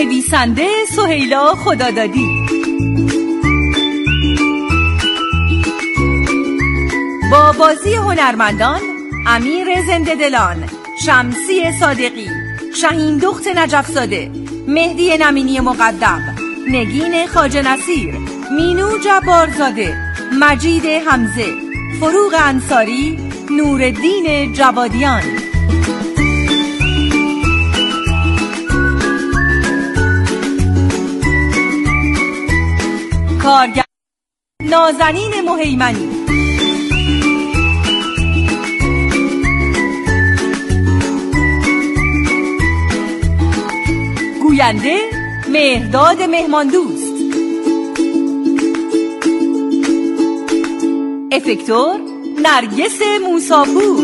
نویسنده سهیلا خدادادی. با بازی هنرمندان امیر زنده‌دلان، شمسی صادقی، شاهین دخت نجف‌زاده، مهدی نمینی مقدم، نگین خواجه نصیر، مینو جبارزاده، مجید حمزه، فروغ انصاری، نورالدین جوادیان. کارگردان نازنین مهیمنی. گوینده مهرداد مهماندوست. افکتور نرگس موساپور.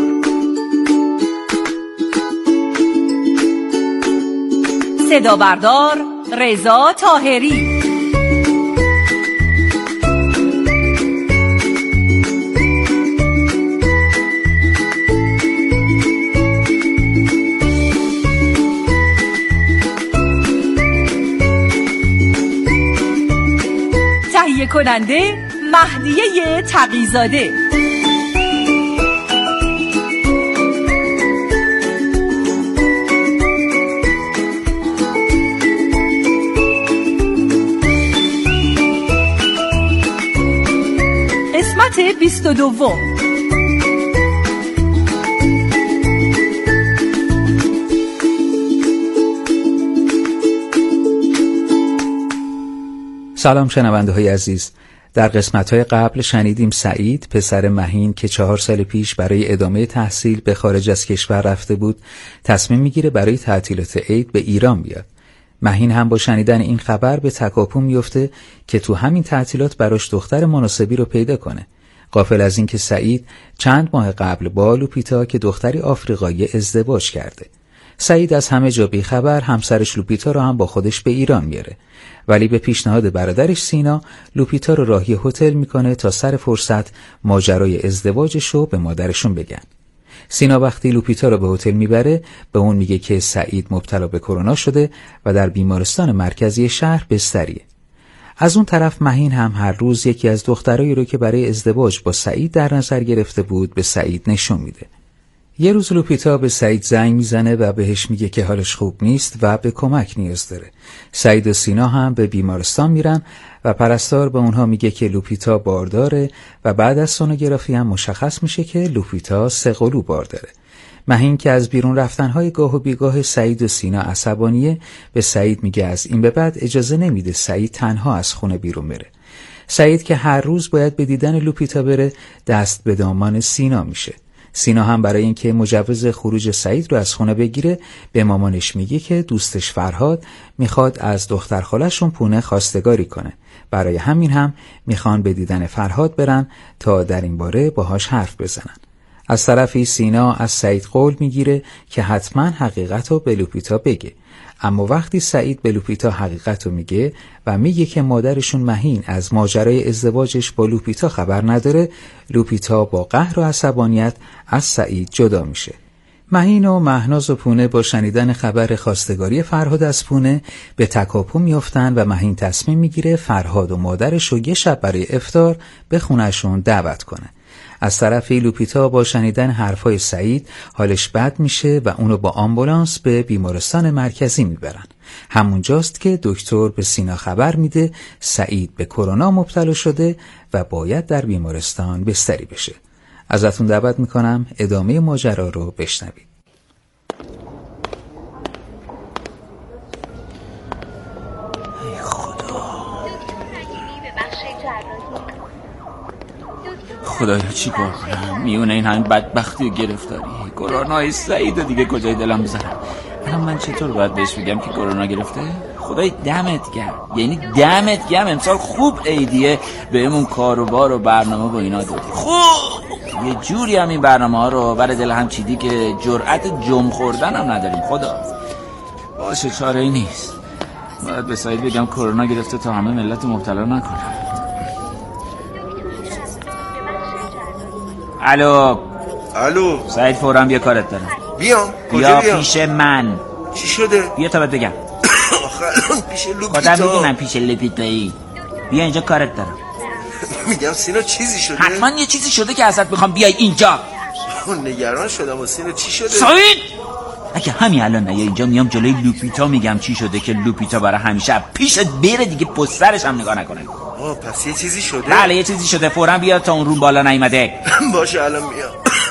صدا بردار رضا طاهری. تهیه کننده مهدیه تقی‌زاده. قسمت 22. سلام شنونده های عزیز. در قسمت‌های قبل شنیدیم سعید پسر مهین که 4 سال پیش برای ادامه تحصیل به خارج از کشور رفته بود تصمیم میگیره برای تعطیلات عید به ایران بیاد. مهین هم با شنیدن این خبر به تکاپو میفته که تو همین تعطیلات براش دختر مناسبی رو پیدا کنه. غافل از این که سعید چند ماه قبل با لوپیتا که دختری آفریقایی ازدواج کرده. سعید از همه جا بیخبر همسرش لوپیتا رو هم با خودش به ایران میاره، ولی به پیشنهاد برادرش سینا لوپیتا رو راهی هتل میکنه تا سر فرصت ماجرای ازدواجش رو به مادرشون بگن. سینا وقتی لوپیتا رو به هتل میبره به اون میگه که سعید مبتلا به کرونا شده و در بیمارستان مرکزی شهر بستریه. از اون طرف مهین هم هر روز یکی از دخترایی رو که برای ازدواج با سعید در نظر گرفته بود به سعید نشون میده. یه روز لوپیتا به سعید زنگ میزنه و بهش میگه که حالش خوب نیست و به کمک نیاز داره. سعید و سینا هم به بیمارستان میرن و پرستار به اونها میگه که لوپیتا بارداره و بعد از سونوگرافی هم مشخص میشه که لوپیتا 3 قلو بار داره. مهین که از بیرون رفتنهای گاه و بیگاه سعید و سینا عصبانیه به سعید میگه از این به بعد اجازه نمیده سعید تنها از خونه بیرون بره. سعید که هر روز باید به دیدن لوپیتا بره دست به دامان سینا میشه. سینا هم برای اینکه مجوز خروج سعید رو از خونه بگیره به مامانش میگه که دوستش فرهاد میخواد از دختر خاله‌شون پونه خواستگاری کنه. برای همین هم میخوان به دیدن فرهاد برن تا در این باره باهاش حرف بزنن. از طرفی سینا از سعید قول میگیره که حتما حقیقت رو به لوپیتا بگه. اما وقتی سعید به لوپیتا حقیقت رو میگه و میگه که مادرشون مهین از ماجرای ازدواجش با لوپیتا خبر نداره، لوپیتا با قهر و عصبانیت از سعید جدا میشه. مهین و مهناز و پونه با شنیدن خبر خواستگاری فرهاد از پونه به تکاپو میافتن و مهین تصمیم میگیره فرهاد و مادرش رو یه شب برای افطار به خونهشون دعوت کنه. از طرفی لوپیتا با شنیدن حرفای سعید حالش بد میشه و اونو با آمبولانس به بیمارستان مرکزی میبرن. همونجاست که دکتر به سینا خبر میده سعید به کرونا مبتلا شده و باید در بیمارستان بستری بشه. ازتون دعوت میکنم ادامه ماجرا رو بشنوید. ای خدایا چی کار کنم؟ میونه این همین بدبختی و گرفتاری کرونای سعید و دیگه کجای دلم بذارم؟ الان من چطور باید بهش بگم که کرونا گرفته؟ خدای دمت گرم، یعنی دمت گرم امسال خوب عیدیه بهمون کار و بار و برنامه با اینا دادی. خوب یه جوری هم این برنامه ها رو برای دل هم چیدی که جرأت جم خوردن هم نداریم. خدا باشه چاره ای نیست، باید به سعید بگم کرونا گرفته تا همه ملت مبتلا نکنه. الو سعید فوراً بیا کارت دارم. بیام؟ بیا پیش من. چی شده؟ بیا تا بهت بگم. آخه پیش لوپیتا. خودم میدونم پیش لوپیتایی. بیا اینجا کارت دارم. میگم سینا چیزی شده؟ حتما یه چیزی شده که ازت میخوام بیای اینجا. نگران شدم و سینا چی شده؟ سعید اگه همین الان نیا اینجا میام جلوی لوپیتا میگم چی شده که لوپیتا برای همیشه پیشت بره دیگه، پسترش هم نگاه نکنه. پس یه چیزی شده؟ بله یه چیزی شده، فوراً بیا تا اون رو بالا نیومده. باشه الان میام.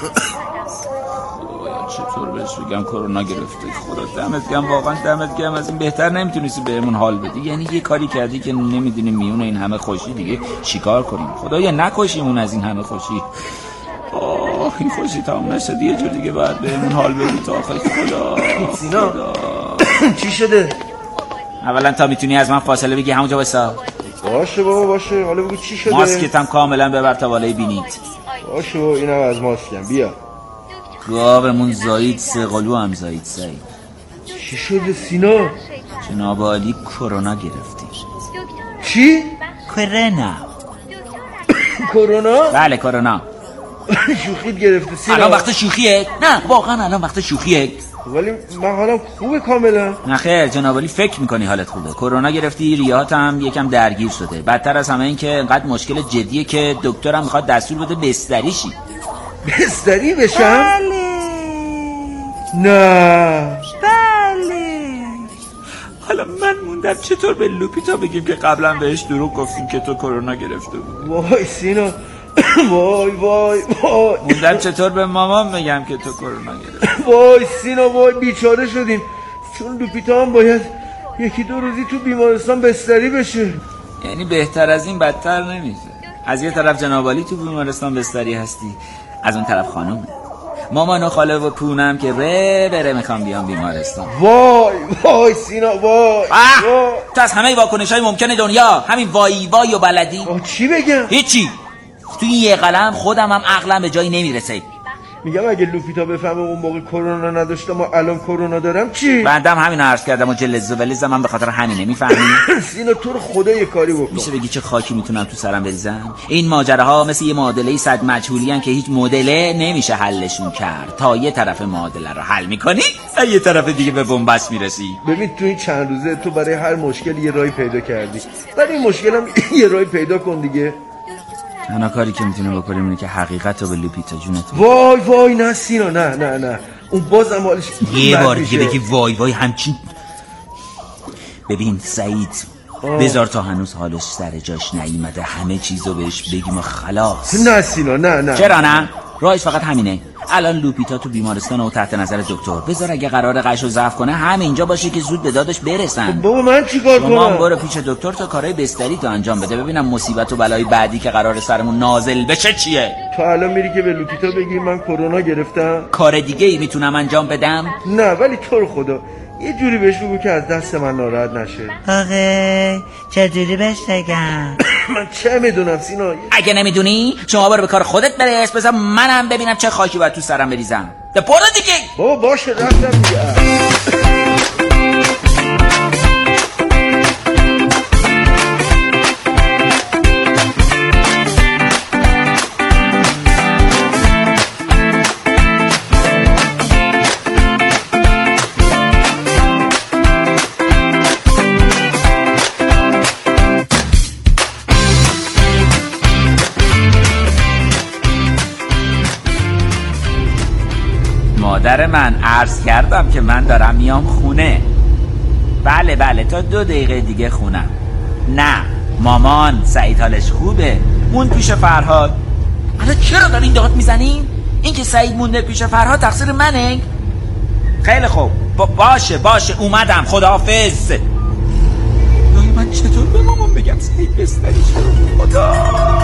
چطور بهش بگم کرونا گرفته؟ خدا دمت گرم، واقعا دمت گرم. از این بهتر نمیتونستی بهمون حال بدی. یعنی یه کاری کردی که نمیدونیم میون این همه خوشی دیگه چیکار کنیم. خدایا نکشیمون از این همه خوشی. این خوشی تمام نشد یه جور دیگه باید بهمون حال بدی تا آخر. خدا سینا چی شده؟ اولا تا میتونی از من فاصله بگی همونجا وایسا. باشه بابا باشه، حالا بگو چی شده؟ ماسکت هم کاملا ببر تا بالای بینیت. باشه بابا اینم از ماسکم. بیا گاومون زایید، سه قلو هم زایید. سعید چی شده سینا؟ جناب عالی کرونا گرفتی. چی؟ کرونا. کرونا؟ بله کرونا. شوخیت گرفته سینا؟ الان وقت شوخیه؟ نه واقعا الان وقت شوخیه. ولی من حالم خوبه کاملا. نه خیر جناب عالی فکر میکنی حالت خوبه. کرونا گرفتی، ریهات هم یکم درگیر شده. بدتر از همه این که انقدر مشکل جدیه که دکترم میخواد دستور بده بستری شی. بستری بشم؟ بله. نه بله. حالا من موندم چطور به لوپیتا بگیم که قبلا بهش دروغ گفتیم که تو کرونا گرفته بود. وای سینا وای وای وای. موندم چطور به مامان بگم که تو کرونا گرفتی. وای سینا وای بیچاره شدیم، چون لوپیتا هم باید یکی دو روزی تو بیمارستان بستری بشه. یعنی بهتر از این بدتر نمیشه. از یه طرف جناب عالی تو بیمارستان بستری هستی، از اون طرف خانومه. مامان و خاله و پونم که بره میخوام بیام بیمارستان. وای وای سینا وای. تو از همه واکنش‌های ممکن دنیا همین وای وای و بلدی. چی بگم؟ هیچی. تو این یه قلم خودم هم عقلم به جایی نمیرسه. میگم اگه لوپیتا بفهمه اون موقع کرونا نداشتم و الان کرونا دارم چی؟ بندم همین عرض کردم و جلز و ولزم من به خاطر همینه. میفهمی؟ سینا تو رو خدا یه کاری بکن. میشه بگی چه خاکی میتونم تو سرم بریزم؟ این ماجراها مثل یه معادله صد مجهولی ان که هیچ مدله نمیشه حلشون کرد. تا یه طرف معادله رو حل میکنی تا یه طرف دیگه به بنبست میرسی. ببین تو این چند روزه تو برای هر مشکل یه راهی پیدا کردی، برای این مشکل هم یه راهی پیدا کن دیگه. تنها کاری که میتونیم بکنیم اینه که حقیقت رو به لوپیتا جونت. وای وای نه سینا نه اون بازم حالش یه بار دیگه بگی وای وای همچین. ببین سعید بذار تا هنوز حالش سر جاش نیومده همه چیزو بهش بگیم و خلاص. نه سینا نه. چرا نه؟ راهش فقط همینه. الان لوپیتا تو بیمارستان و تحت نظر دکتر. بذار اگه قراره قشو ضعف کنه همینجا باشه که زود به دادش برسن. بابا من چیکار کنم؟ شما برو پیش دکتر تا کارهای بستری تو انجام بده، ببینم مصیبت و بلای بعدی که قراره سرمون نازل بشه چیه. تو الان میری که به لوپیتا بگی من کرونا گرفتم؟ کار دیگه ای میتونم انجام بدم؟ نه ولی تو رو خدا یه جوری بهش بگو که از دست من ناراحت نشه. آقا چجوری بهش بگم؟ من چه میدونم سینا. اگه نمیدونی شما برو به کار خودت برس، بذار منم ببینم چه خاکی باید تو سرم بریزم. برو دیگه. بابا باشه رفتم دیگه. مادر من عرض کردم که من دارم میام خونه. بله تا 2 دقیقه دیگه خونم. نه مامان سعید حالش خوبه، مون پیش فرهاد. الان چرا دارین داد میزنین؟ این که سعید مونده پیش فرهاد تقصیر منه؟ خیلی خوب باشه اومدم، خداحافظ. من چطور به مامان بگم سعید بستری شد؟ خدا.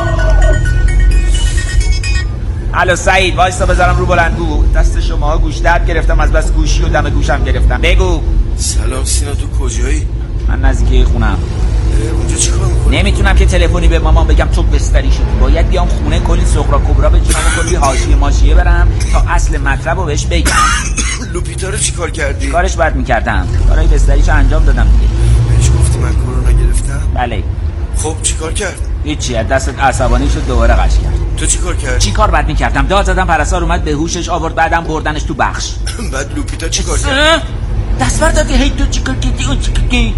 الو سعید وایسا بذارم رو بلندگو. دست شما گوش درد گرفتم از بس گوشی و دم گوشم گرفتم. بگو. سلام سینا تو کجایی؟ من نزدیکی خونم. اونجا چیکار می‌کنی؟ نمیتونم که تلفنی به مامان بگم تو بستری شدی. باید بیام خونه کلی سغرا کبرا بچینم و کلی حاشیه ماشیه برم تا اصل مطلب رو بهش بگم. لوپیتا رو چیکار کردی؟ کارش باید میکردم. کارهای بستریشو انجام دادم دیگه. بهش گفتی من کرونا گرفتم؟ بله. خب چیکار کرد؟ هیچی، از دست عصبانی شد دوباره قش کرد. تو چیکار کردی؟ چی کار باید میکردم؟ داد زدم، پرستار اومد به هوشش آورد، بعدم بردنش تو بخش. بعد لوپیتا چیکار کرد؟ دستور دادی هی تو چیکار کردی اون چیکار کردی؟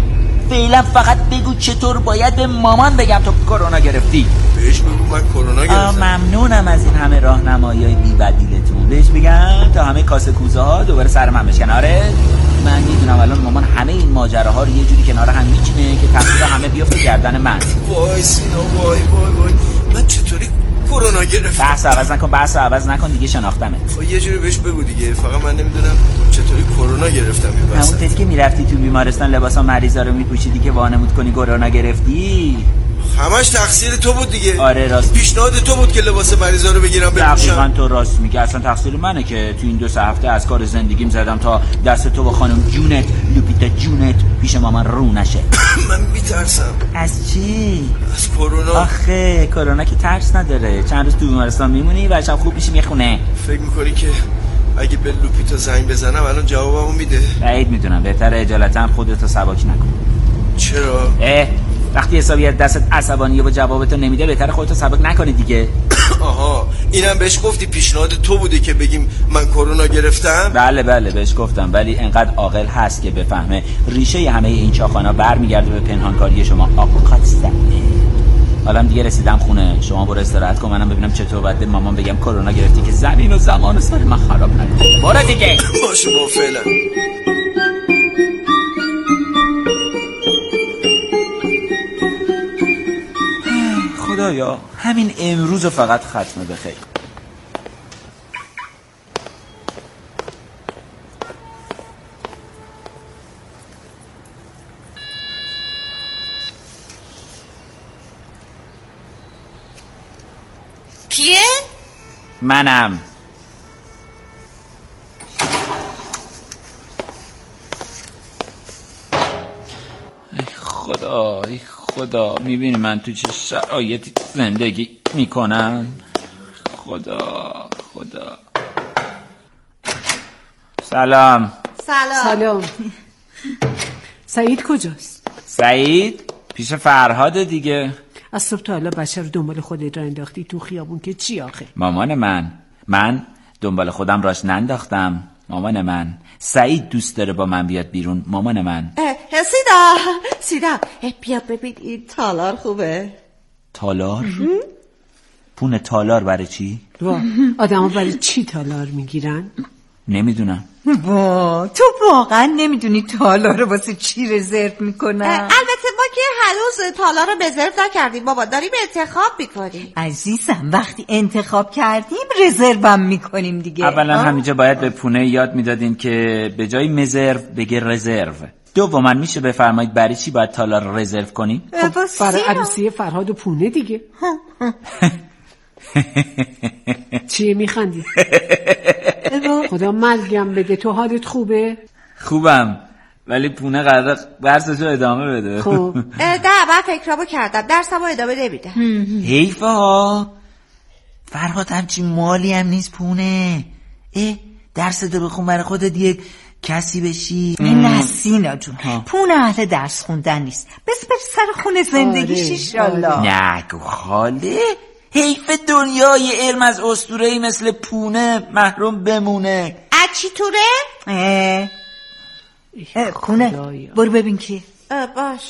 فعلا فقط بگو چطور باید به مامان بگم تو کرونا گرفتی. بهش بگو من کرونا گرفتم. ممنونم از این همه راهنمایی‌های بی‌بدیلتون. بهش بگم تا همه کاسه کوزه ها دوباره سر من بشن. آره من میدونم الان مامان همه این ماجراها رو یه جوری کنار هم میچینه که تقصیر همه بیفته گردن من. وای سینا وای من چطوری کرونا گرفتم؟ بحث عوض نکن دیگه شناختمت. یه جوری بهش بگو دیگه، فقط من نمیدونم چطوری کرونا گرفتم. همون تدی که میرفتی تو بیمارستان لباسا مریضا رو میپوشیدی که وانمود کنی کرونا گرفتی. همش تقصیر تو بود دیگه. آره راست. پیشنهاد تو بود که لباس مریضا رو بگیرم بپوشم. دقیقاً تو راست میگی. اصلا تقصیر منه که تو این 2 هفته از کار زندگیم زدم تا دست تو و خانم جونت لوپیتا جونت پیش مامان رو نشه. من میترسم. از چی؟ از کرونا. آخه کرونا که ترس نداره. چند روز تو بیمارستان میمونی و شب خوب میشی میخونه. فکر میکنی که اگه به لوپیتا زنگ بزنم الان جوابمو میده؟ بعید میدونم. بهتره اجالتا خودتو سبک نکن. چرا؟ وقتی حسابیت دستت عصبانیه و جوابتو نمیده بهتره خودتو سبک نکنی دیگه. آها اینم بهش گفتی پیشنهاد تو بوده که بگیم من کرونا گرفتم؟ بله بهش گفتم، ولی انقدر عاقل هست که بفهمه ریشه همه این چاخانا برمیگرده به پنهانکاری شما. آقا زنه. حالا دیگه رسیدم خونه، شما برو استراحت کن، منم ببینم چطور باید به مامان بگم کرونا گرفتی که زمین و زمان و سر من خراب نکنه. برو دیگه. باشه با فعلا. خدایا همین امروز فقط ختمه بخیر. کیه؟ منم. ای خدا میبینی من تو چه شرایطی زندگی میکنم. خدا سلام. سعید کجاست؟ سعید پیش فرهاد دیگه. از صبح تا حالا بچه رو دنبال خودت را انداختی تو خیابون که چی آخه؟ مامان من دنبال خودم راش ننداختم. مامان من سعید دوست داره با من بیاد بیرون. مامان من سیدا بیا ببین این تالار خوبه. تالار؟ پون تالار برای چی؟ آدم ها برای چی تالار میگیرن؟ نمیدونم. تو واقعا نمیدونی تالار رو واسه چی رزرو میکنن؟ البته ما که هنوز تالار رو رزرو نکردیم بابا، داریم انتخاب میکنیم. عزیزم وقتی انتخاب کردیم رزرو میکنیم دیگه. اولا همینجا باید به پونه یاد میدادین که به جای مزرو بگه رزرو. دوما میشه بفرمایید برای چی باید تالار رو رزرو کنیم؟ برای عروسی فرهاد و پونه دیگه. چیه میخندی؟ خدا مرگم بده. تو حالت خوبه؟ خوبم، ولی پونه قراره درسشو ادامه بده. خب من فکرامو کردم، درسمو ادامه نمیدم. حیفه ها. فرهاد همچین مالی هم نیست پونه. درستو بخون برای خودت یک کسی بشی. نه سینا جون پونه اهل درس خوندن نیست. بس بر سر خونه زندگیش ایشالله. نگو خاله. حیف دنیای علم از اسطوره‌ای مثل پونه محروم بمونه. چی توره؟ پونه برو ببین کی. باش.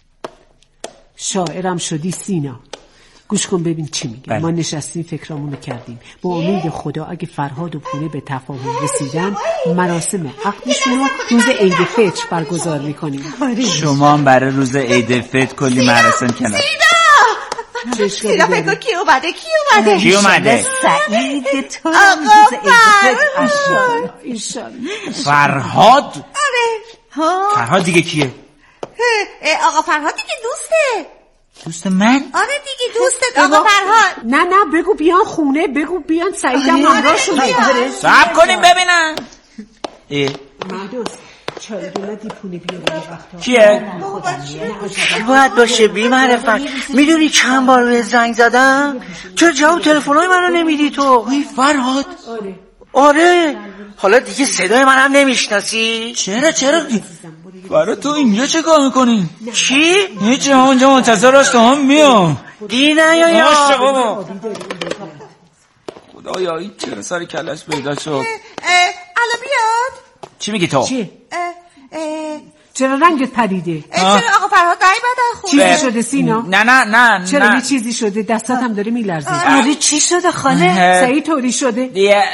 شاعرم شدی سینا. گوش کن ببین چی میگه. ما نشستیم فکرامونو کردیم با امید خدا اگه فرهاد و پونه به تفاهم رسیدن مراسم عقدشون رو روز عید فطر برگزار میکنیم. شما هم برای روز عید فطر کلی مراسم کنار. سینا فکر کی اومده؟ کی اومده؟ سعید تو روز عید فطر. ایشالله. فرهاد؟ آره. فرهاد دیگه کیه؟ آقا فرهاد دیگه دوست من؟ آره دیگه دوستت آقا فرهاد. نه بگو بیان خونه، بگو بیان سعیدم همراهشون. صبر کنیم ببینم. مهدوس چای گلدی پونه بیاره وقتا. کیه؟ کی باید باشه بی معرفت؟ میدونی چند بار به زنگ زدم؟ چرا جواب تلفن‌های منو نمیدی تو؟ فرهاد؟ آره. حالا دیگه صدای منم نمیشناسی؟ چرا؟ برای تو اینجا چه کار میکنی؟ چی؟ هیچی، همونجا منتظر هستم میام. دی نه یا بابا. خدایا این چرا سر کلش پیدا شد. الان بیاد. چی میگی تو؟ چی؟ چرا رنگت پریده؟ چرا آقا فرهاد نیومدن خونه. چیزی شده سینا؟ نه چرا یه چیزی شده؟ دستات هم داره میلرزه. آره چی شده خاله؟ سعید طوری شده؟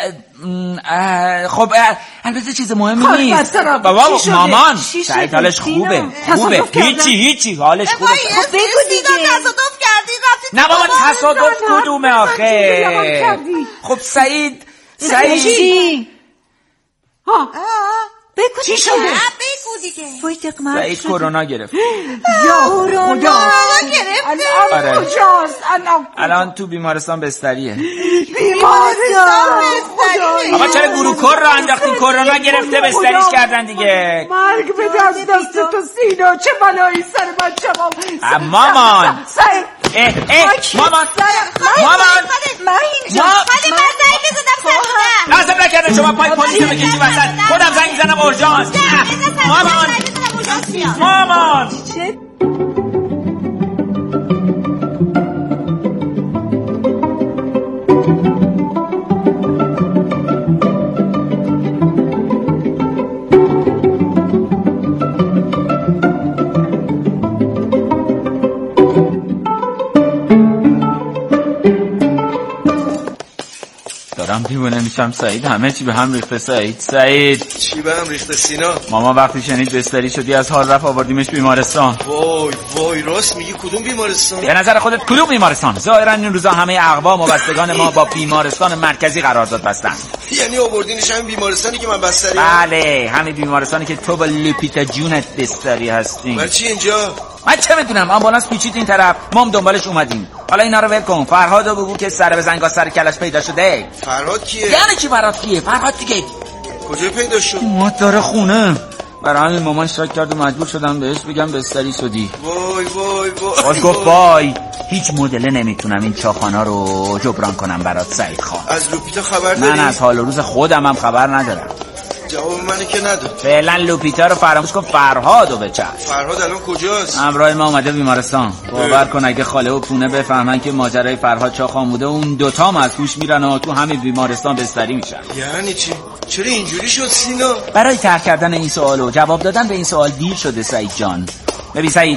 خب البته چیز مهمی نیست بابا. مامان سعید حالش خوبه. هیچی حالش خوبه. خب بگو دیگه. تصادف کردی رفتید؟ نه بابا تصادف کدومه آخه؟ خب سعید بگو چی شده؟ بگو دیگه. وای دقمت سعید کرونا گرفت. یا خدا آره. کجاست؟ الان تو بیمارستان بستریه. بیمارستان آقا چرا گروکر رو انداختین؟ کرونا گرفته بستریش کردن دیگه. مرگ به دست تو سینا، چه بلایی سر بچه‌ام. مامان مامان لازم نکرده شما پای پلیس بکشی وسط. خودم زنگ میزنم اورژانس. مامان دارم دیوونه میشم سعید. همه چی به هم ریخته سعید. چی به هم ریخته سینا؟ ماما وقتی شنید بستری شدی از حال رفت آوردیمش بیمارستان. وای راست میگی؟ کدوم بیمارستان؟ به نظر خودت کدوم بیمارستان؟ ظاهرا این روزا همه اقوام و بستگان ما با بیمارستان مرکزی قرارداد بستن. یعنی آوردینش همین بیمارستانی که من بستریم؟ بله همین بیمارستانی که تو با لوپیتا جونت بستری هستی. من چی اینجا؟ من چه میدونم. آمبولانس پیچید این طرف، ما هم دنبالش اومدیم. حالا اینا رو ول کن. فرهادو بگو که سر به زنگا سر کلش پیدا شده. فرهاد کیه؟ یعنی کی فرهاد کیه؟ فرهاد دیگه کجا پیدا شد؟ ما داره خونه. برای همین مامان شاک کرد و مجبور شدم بهش بگم بستری شدی. وای باز گفت وای هیچ مدله نمیتونم این چاخانا رو جبران کنم برات سعید خان. از لوپیتا خبر داری؟ من از حال و روز خودم هم خبر ندارم. جواب منو که نداد. فعلا لوپیتا رو فراموش کن. فرهادو بچش. فرهاد الان کجاست؟ همراه ما اومده بیمارستان. باور کن اگه خاله و پونه بفهمن که ماجرای فرهاد چاخان بوده اون دوتا از توش میرن و تو همین بیمارستان بستری میشن. یعنی چی؟ چرا اینجوری شد سینا؟ برای طرح کردن این سوالو جواب دادن به این سوال دیر شده سعید جان. ببین سعید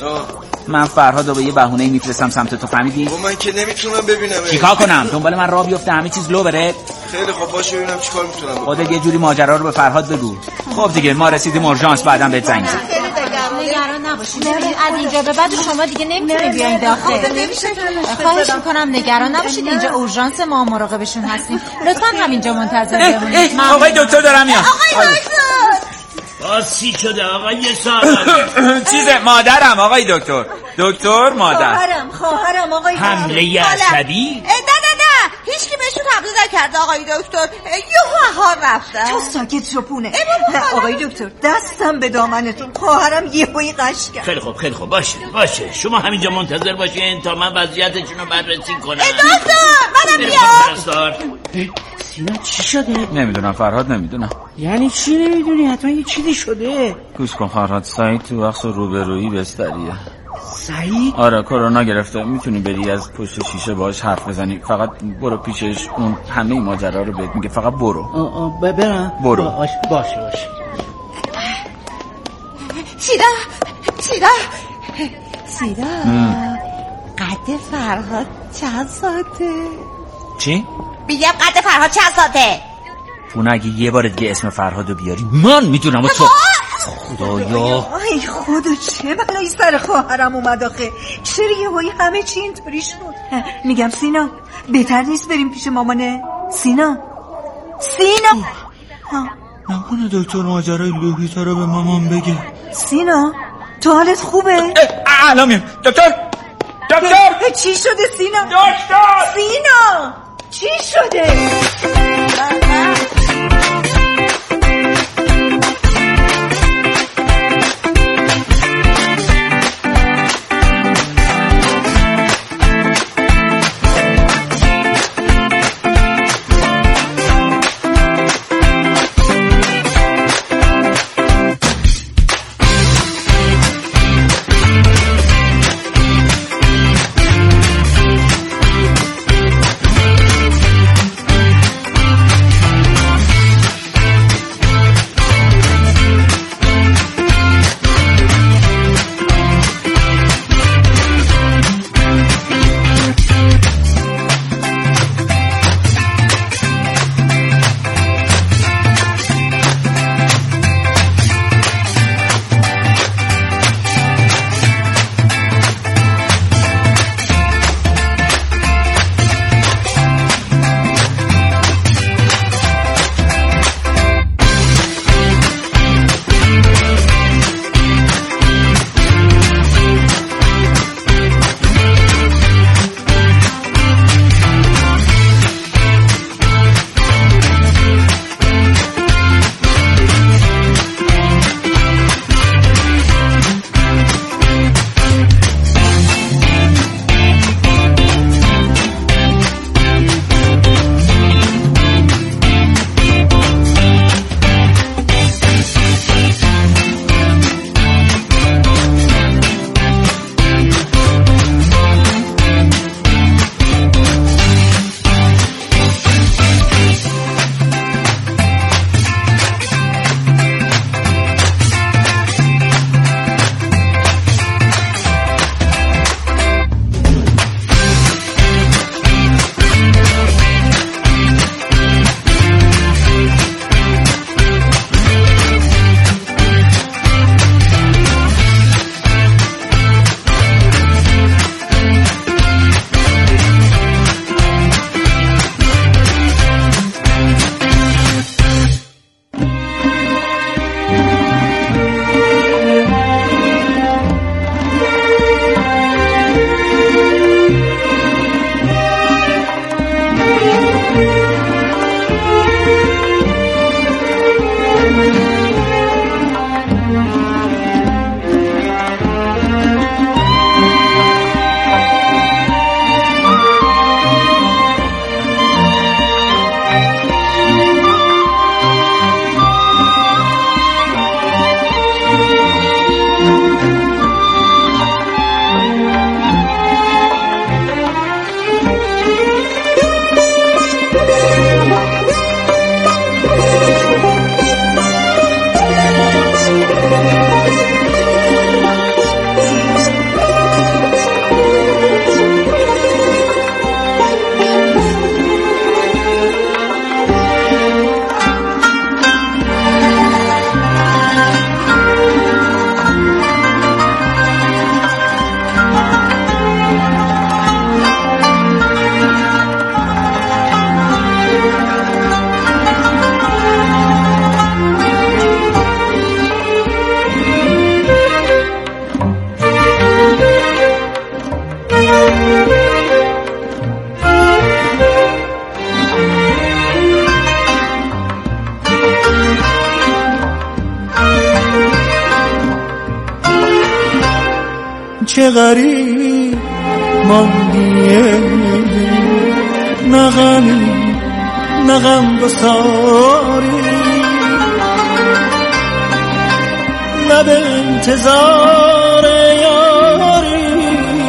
من فرهادو به یه بهونه‌ای میفرستم سمت تو، فهمیدی؟ من که نمیتونم ببینم. چیکار کنم؟ دنبال من راه بیفته همه چیز لو بره؟ خیلی خوب باشه ببینم چیکار میتونم بکنم. خودت یه جوری ماجرا رو به فرهاد بگو. خب دیگه ما رسیدیم اورژانس، بعداً بهت زنگ میزنم. نگران نباشید. از اینجا به بعد شما دیگه نمیتونید بیاین داخل. خواهش میکنم نگران نباشید. اینجا اورژانس ما مراقبشون هستیم. لطفاً همینجا منتظر بمونید. آقای دکتر دارم میاد. آقای دکتر باز چی شده آقای سارا؟ چیزه مادرم آقای دکتر مادر. خواهرم آقای حمله عصبی؟ نه هیچ کی بهشون حمله نکرده آقای دکتر. یهو حال رفتن. تو ساکت شو پونه. آقای دکتر دستم به دامنتون. خواهرم یهویی قش کرد. خیلی خوب باشه شما همینجا منتظر باشین تا من وضعیتشون رو بررسی کنم. دکتر منم بیام. سینا چی شده؟ نمیدونم فرهاد نمیدونم. یعنی چی نمیدونی؟ حتما یه چیزی شده. گوش کن فرهاد سعید تو وقت روبرویی بستریه. سعید؟ آره کرونا گرفته. میتونی بری از پشت شیشه باهاش حرف بزنی. فقط برو پیشش، اون همه ماجرا رو بهت میگه. فقط برو. برم؟ برو. باشه. سیدا قد فرهاد چند ساعته؟ چی؟ میگم قد فرهاد چند ساعته؟ پونه اگه یه بار دیگه اسم فرهادو بیاری من میدونم. و تو خدایا ای خدا چه بلایی سر خواهرم اومد آخه. چرا یهویی همه چی اینطوری شد؟ میگم سینا بهتر نیست بریم پیش مامانه؟ سینا نکنه دکتر ماجرای لوپیتا رو به مامان بگه. سینا تو حالت خوبه؟ الان میام. دکتر چی شده سینا؟ دکتر سینا چی شده؟ چه غریب ماندیه، نه غمی نه غمگساری، نه به انتظار یاری،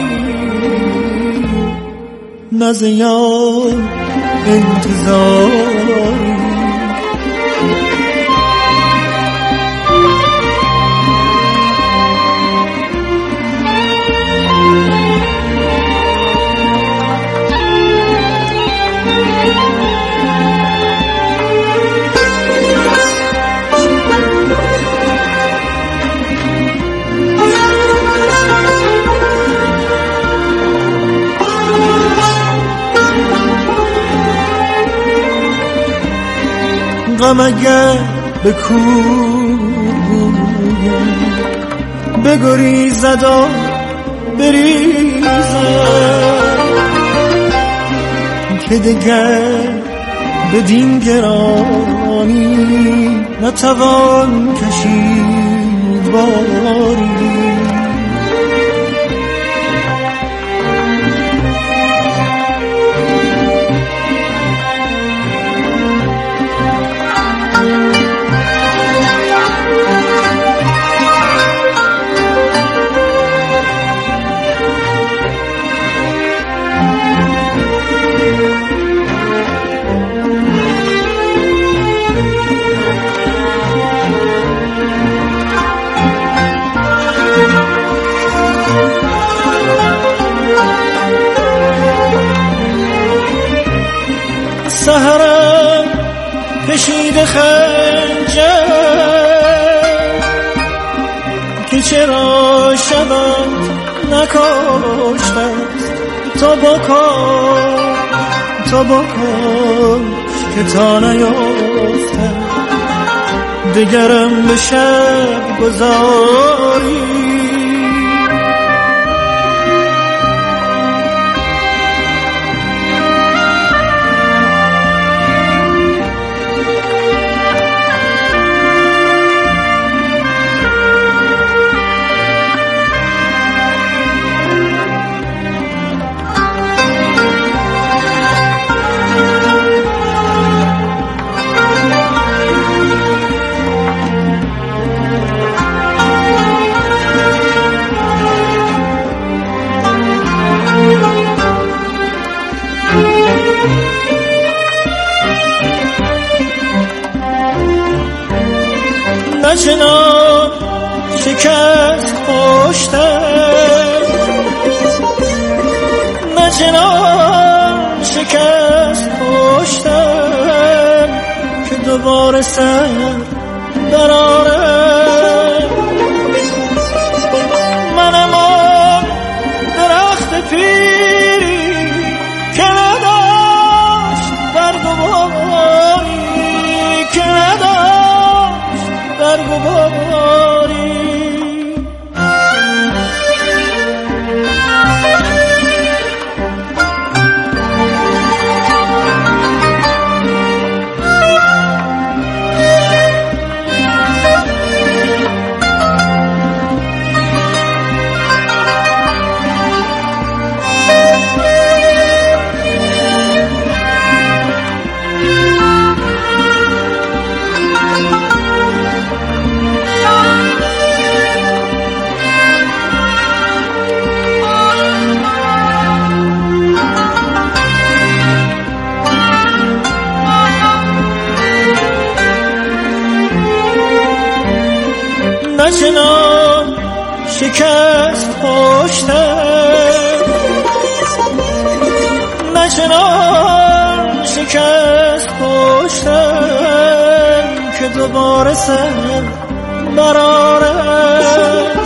نه ز یار انتظاری. غم اگر به کوی بگریزد و بریزد، که دگر بدین گرانی نتوان کشید باری. سحرم کشیده خنجر که چرا شبم نکاشتست، تو بکش که تا نیفتد دگرم به شب گذاری. چنان شکست پشتم، نه چنان شکست پشتم که دوباره سر برارم. منم آن درخت پیری که نداشت برگ و باری، که نداشت برگ و باری. چنان شکست پشتم، نه چنان شکست پشتم که دوباره سر برارم.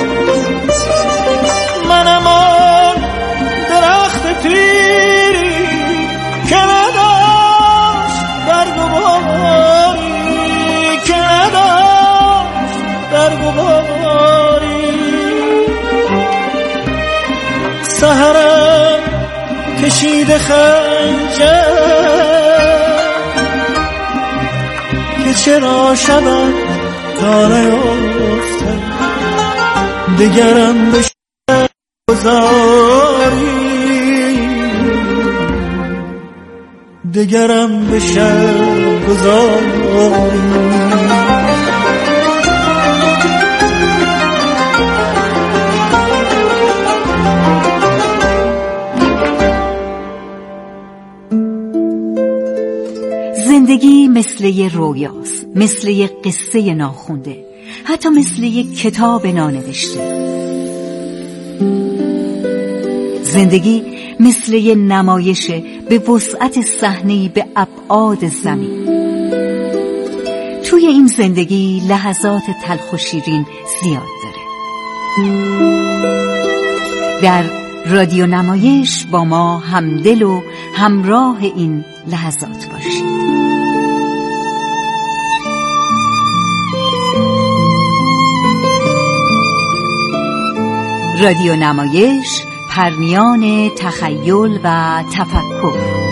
منم آن درخت پیری که نداشت برگ و باری، که نداشت برگ و باری. سحرم کشیده خنجر که چرا شبم تا نیفتد دگرم به دگرم به شب گذاری. زندگی مثل یه رویاست، مثل یه قصه ناخونده، حتی مثل یه کتاب نانوشته. زندگی مثل یه نمایش به وسعت صحنه‌ای به ابعاد زمین. توی این زندگی لحظات تلخ و شیرین زیاد داره. در رادیو نمایش با ما همدل و همراه این لحظات باشید. رادیو نمایش، پرمیان تخیل و تفکر.